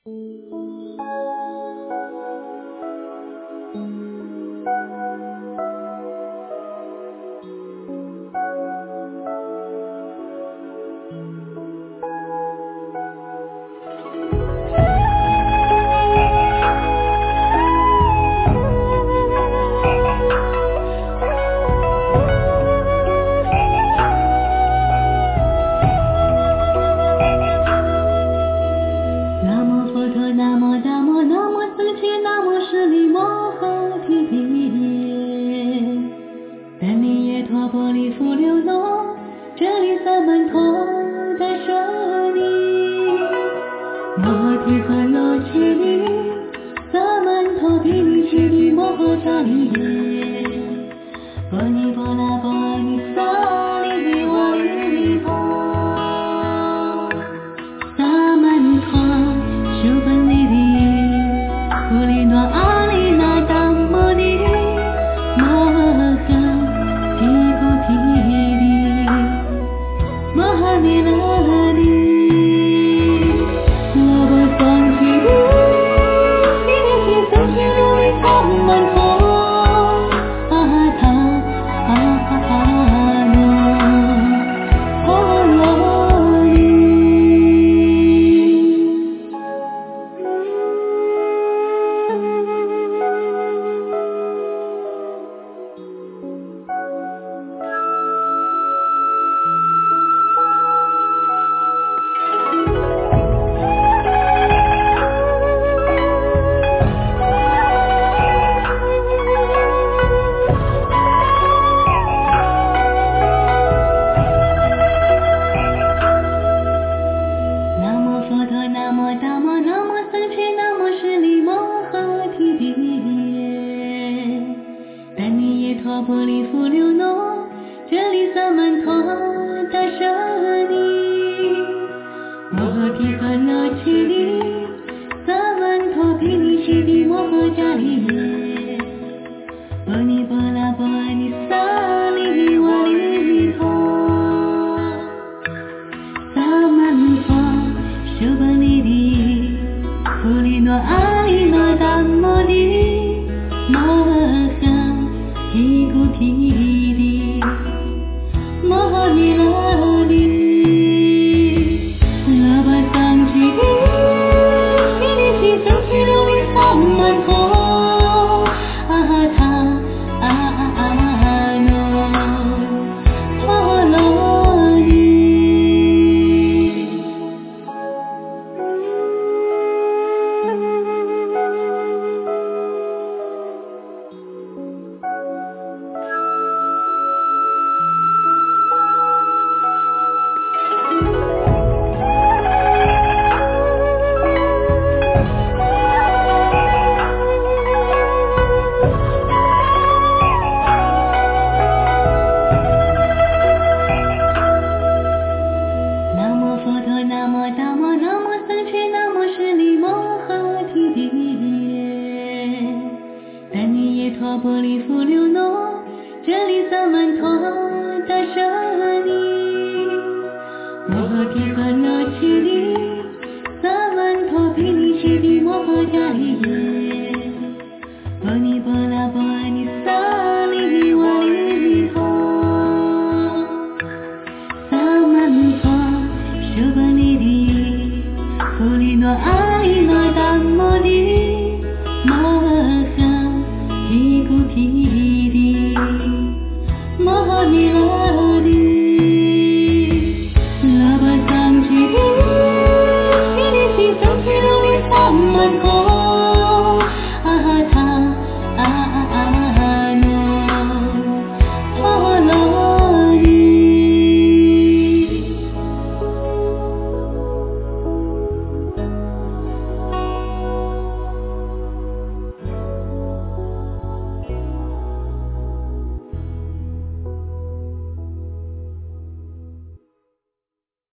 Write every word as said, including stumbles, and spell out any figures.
玻璃浮流浓，这里散满头的声音。摩提和罗切里，洒满头皮里切里摩诃迦利耶。波尼波拉波尼萨利比瓦利利陀，洒满头修本利利，库里诺阿里那当摩尼摩诃。摩诃尼拉利，罗波桑提里，一念心三千六里洒满头，阿他阿阿罗波罗尼。玻璃浮流浓，这里洒满头的声音。摩诃提和罗切里，洒满头皮里切里摩诃迦利耶。波尼波拉波尼萨利比瓦利利陀，洒满头修本利利，库里诺阿里诺当摩尼摩诃提古提里，摩诃尼拉利，罗波桑提里，一念心三千六里洒满头，阿他阿阿罗波罗尼。玻璃浮流浓，这里洒满头的声音。摩诃提和罗切里，洒满头皮里切里摩诃迦利耶。波尼波拉波尼萨利比瓦利利陀，洒满头修本利利，库里诺阿